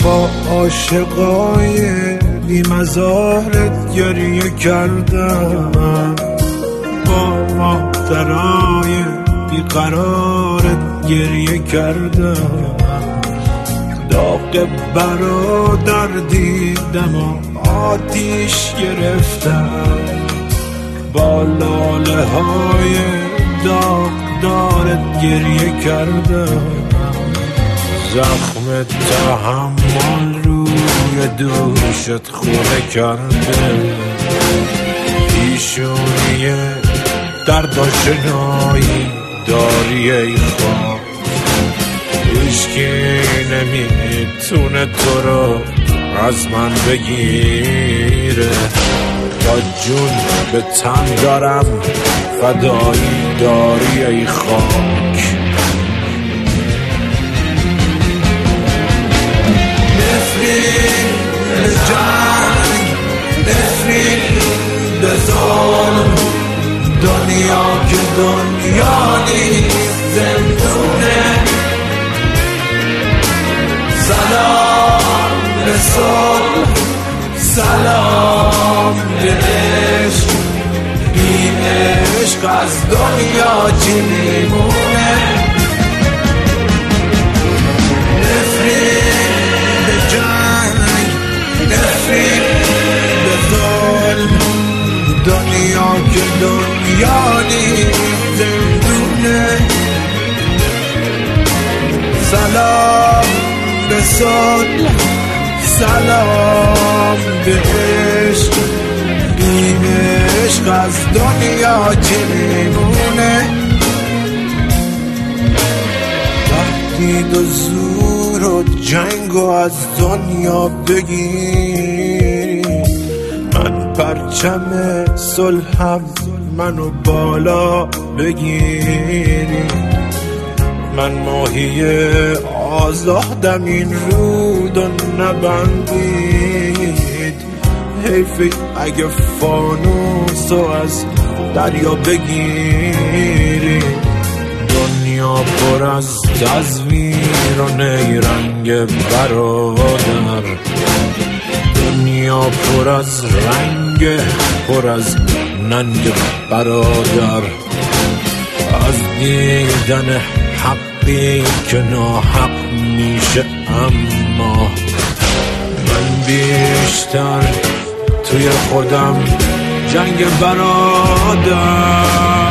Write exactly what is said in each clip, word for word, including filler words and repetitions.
با عاشقای بی مزارت گریه کردم، با مادرای بی قرارت گریه کردم، داغ برادر دیدم و آتیش گرفتم، با لاله های داغدارت گریه کردم، زخم تحمل روی دوشت خونه کرده، پیشونی درد آشنایی داری ای خواهد، هیچکی نمیتونه تو رو از من بگیره، تا جون به تن دارم فدایی داری ای خاک. نفرین به جنگ، نفرین به ظلم، دنیا که دنیا نیست زندونه، سلام به صلح، سلام به عشق، بی عشق از دنیا چی میمونه؟ نفرین به جنگ، نفرین به ظلم، دنیا که دنیا نیست زندونه، سلام به صلح، سلام به عشق، بی عشق از دنیا چی میمونه؟ تهدید و زور و جنگ و از دنیا بگیری، من پرچم صلحم منو بالا بگیری، من ماهی آزادم این رود و نبندید، حیفی اگه فانوسو از دریا بگیری، دنیا پر از تزویر و نیرنگ برادر، دنیا پر از رنگ، پر از ننگ برادر، از دیدن حقی که ناحق میشه، اما من بیشتر توی خودم جنگ برادر.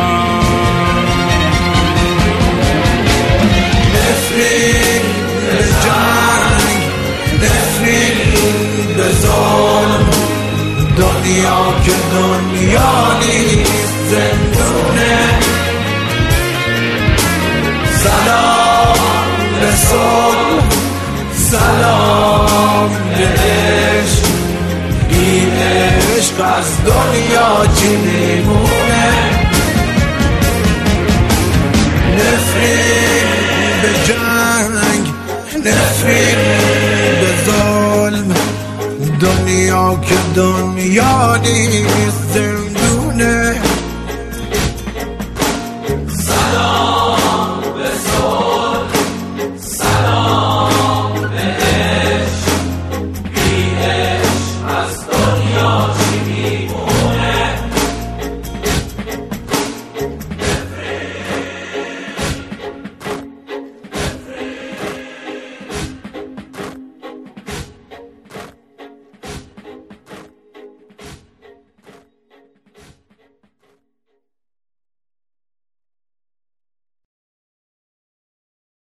نفرین به جنگ، نفرین به ظلم، دنیا که دنیا نیست زندونه، سلام به صلح، سلام به عشق، بی عشق از دنیا چی میمونه؟ نفرین به جنگ، نفرین به ظلم، دنیا که دنیا نیست زندونه،